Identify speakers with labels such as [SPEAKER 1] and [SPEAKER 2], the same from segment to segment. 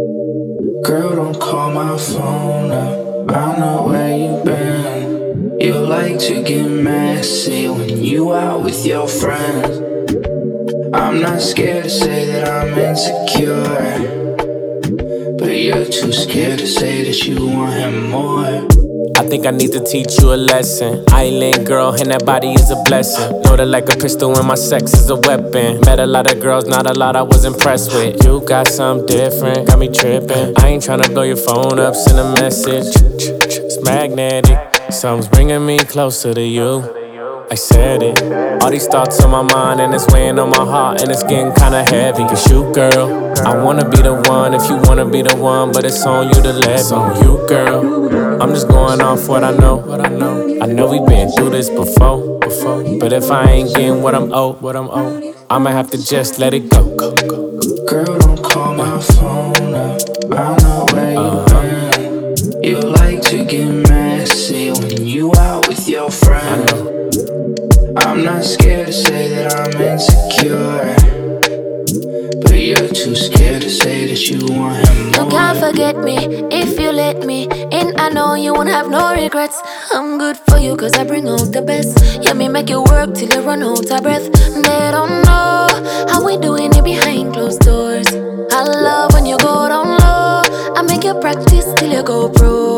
[SPEAKER 1] Girl, don't call my phone up. I know where you been. You like to get messy when you out with your friends. I'm not scared to say that I'm insecure, but you're too scared to say that you want him more.
[SPEAKER 2] I think I need to teach you a lesson. Island girl, and that body is a blessing. Loaded like a pistol and my sex is a weapon. Met a lot of girls, not a lot I was impressed with. You got something different, got me tripping. I ain't tryna blow your phone up, send a message. It's magnetic, something's bringing me closer to you. I said it. All these thoughts on my mind and it's weighing on my heart and it's getting kinda heavy. Cause you, girl, I wanna be the one if you wanna be the one, but it's on you to let me. It's on you, girl. I'm just going off what I know. I know we've been through this before. But if I ain't getting what I'm owed, I'ma have to just let it go.
[SPEAKER 1] Girl, don't call my phone up. I know where you been. You like to get messy when you out with your friends. I'm not scared to say that I'm insecure, but you're too scared to say that you want him more.
[SPEAKER 3] You can't forget me if you let me in. I know you won't have no regrets. I'm good for you cause I bring out the best. Yeah, me make you work till you run out of breath. They don't know how we doing it behind closed doors. I love when you go down low. I make you practice till you go pro.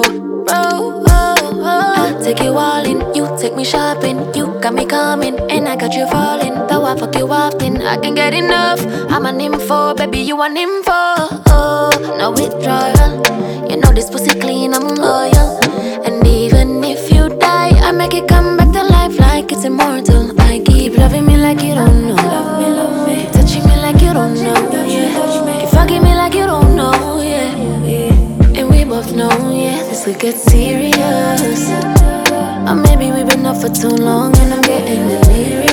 [SPEAKER 3] I take you all in, you take me shopping. You got me coming, and I got you falling. Though I fuck you often, I can't get enough. I'm an info, baby, you an info. Oh, no withdrawal. You know this pussy clean, I'm loyal. And even if you die, I make it come back to life like it's immortal. I keep loving me like you don't know. Love me. Touching me like you don't know. Yeah. Keep fucking me like you don't know. Yeah. And we both know, yeah, this could get serious. Or maybe we've been up for too long and I'm getting delirious.